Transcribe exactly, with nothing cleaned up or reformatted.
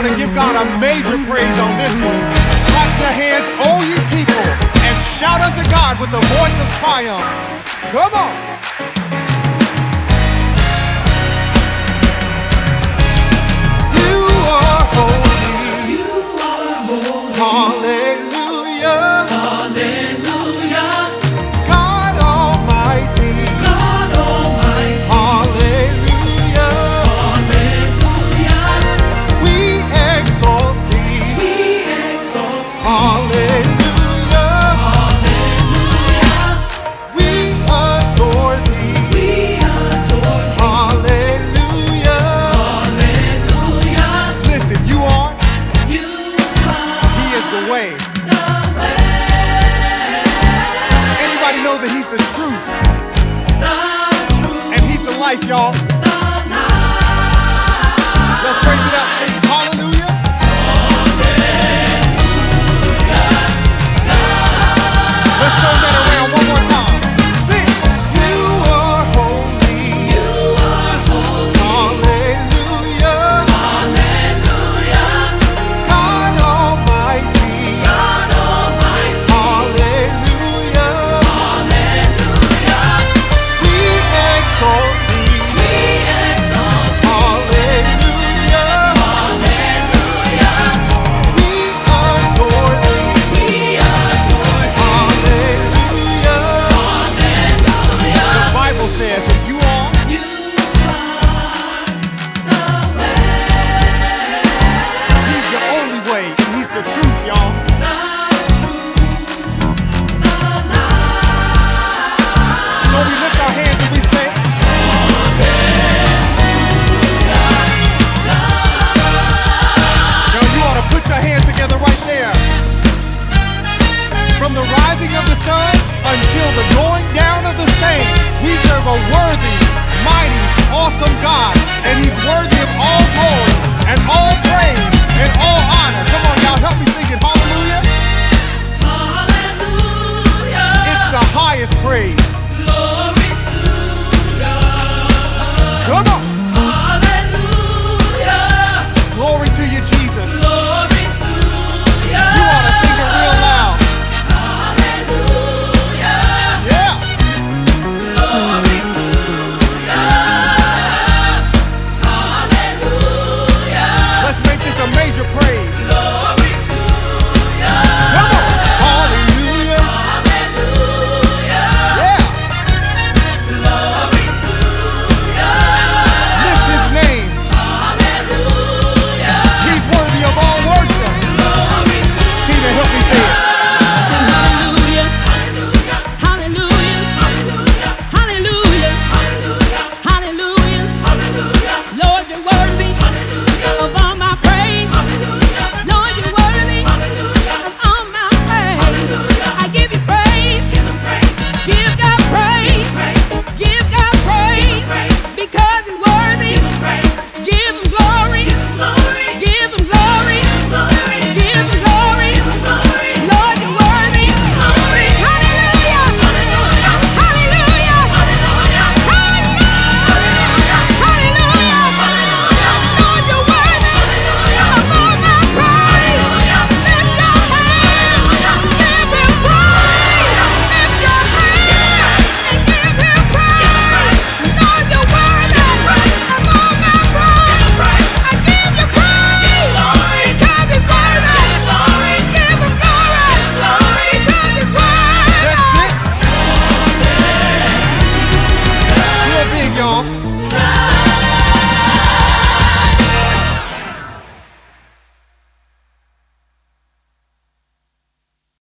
to give God a major praise on this one. Clap your hands, all you people, and shout unto God with the voice of triumph. Come on. You are holy. You are holy. Hallelujah. Hallelujah. God Almighty. God Almighty. Hallelujah. Hallelujah. We exalt thee. We exalt thee. Hallelujah. Hallelujah. We adore thee. We adore thee. Hallelujah. Hallelujah. Listen, you are, You he are is the way. the way. Anybody know that he's the truth The truth. and he's the life, y'all?